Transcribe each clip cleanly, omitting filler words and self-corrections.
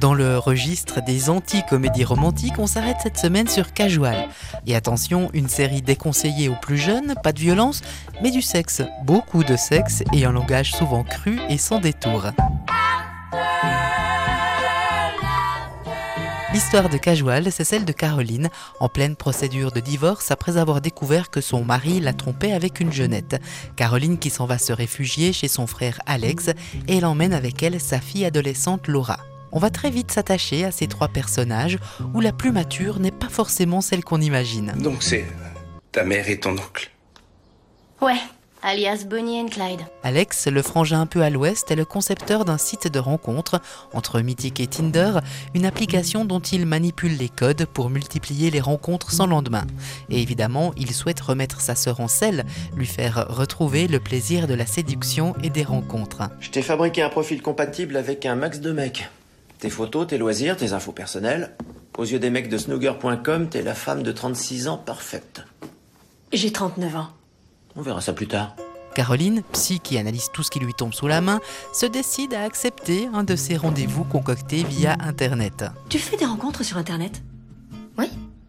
Dans le registre des anti-comédies romantiques, on s'arrête cette semaine sur Casual. Et attention, une série déconseillée aux plus jeunes, pas de violence, mais du sexe. Beaucoup de sexe et un langage souvent cru et sans détour. L'histoire de Casual, c'est celle de Caroline, en pleine procédure de divorce après avoir découvert que son mari la trompait avec une jeunette. Caroline qui s'en va se réfugier chez son frère Alex et elle emmène avec elle sa fille adolescente Laura. On va très vite s'attacher à ces trois personnages où la plus mature n'est pas forcément celle qu'on imagine. Donc c'est ta mère et ton oncle. Ouais, alias Bonnie and Clyde. Alex, le frangin un peu à l'ouest, est le concepteur d'un site de rencontres entre Mythic et Tinder, une application dont il manipule les codes pour multiplier les rencontres sans lendemain. Et évidemment, il souhaite remettre sa sœur en selle, lui faire retrouver le plaisir de la séduction et des rencontres. Je t'ai fabriqué un profil compatible avec un max de mecs. Tes photos, tes loisirs, tes infos personnelles. Aux yeux des mecs de snooker.com, t'es la femme de 36 ans parfaite. J'ai 39 ans. On verra ça plus tard. Caroline, psy qui analyse tout ce qui lui tombe sous la main, se décide à accepter un de ces rendez-vous concoctés via Internet. Tu fais des rencontres sur Internet? Oui.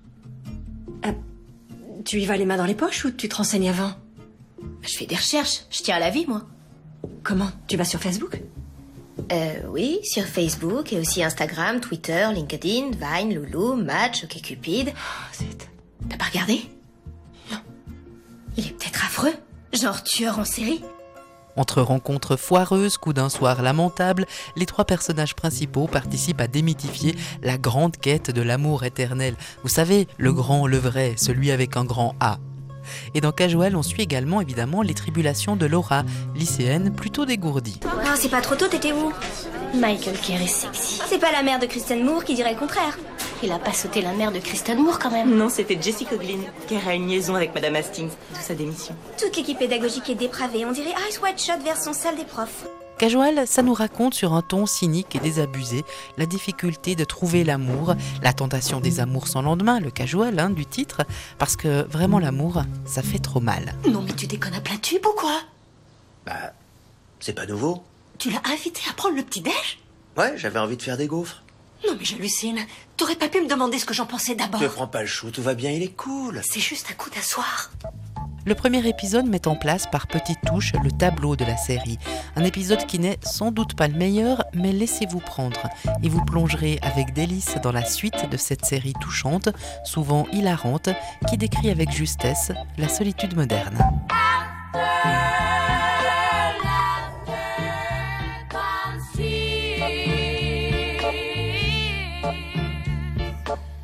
Tu y vas les mains dans les poches ou tu te renseignes avant? Je fais des recherches, je tiens à la vie, moi. Comment? Tu vas sur Facebook? Oui, sur Facebook et aussi Instagram, Twitter, LinkedIn, Vine, Loulou, Match, OkCupid. Oh, zut. T'as pas regardé? Non. Il est peut-être affreux, genre tueur en série. Entre rencontres foireuses, coups d'un soir lamentable, les trois personnages principaux participent à démythifier la grande quête de l'amour éternel. Vous savez, le grand, le vrai, celui avec un grand A. Et dans Casual, on suit également évidemment les tribulations de Laura, lycéenne plutôt dégourdie. Ah, c'est pas trop tôt, t'étais où? Michael Kerr est sexy. C'est pas la mère de Kristen Moore qui dirait le contraire. Il a pas sauté la mère de Kristen Moore quand même. Non, c'était Jessie Coughlin, qui a une liaison avec Madame Hastings, d'où sa démission. Toute l'équipe pédagogique est dépravée. On dirait Ice White Shot version salle des profs. Casual, ça nous raconte sur un ton cynique et désabusé la difficulté de trouver l'amour, la tentation des amours sans lendemain, le casual du titre, parce que vraiment l'amour, ça fait trop mal. Non mais tu déconnes à plein tube ou quoi? Bah, c'est pas nouveau. Tu l'as invité à prendre le petit-déj? Ouais, j'avais envie de faire des gaufres. Non mais j'hallucine. T'aurais pas pu me demander ce que j'en pensais d'abord. Ne prends pas le chou, tout va bien, il est cool. C'est juste un coup d'asseoir. Le premier épisode met en place par petites touches le tableau de la série. Un épisode qui n'est sans doute pas le meilleur, mais laissez-vous prendre. Et vous plongerez avec délice dans la suite de cette série touchante, souvent hilarante, qui décrit avec justesse la solitude moderne.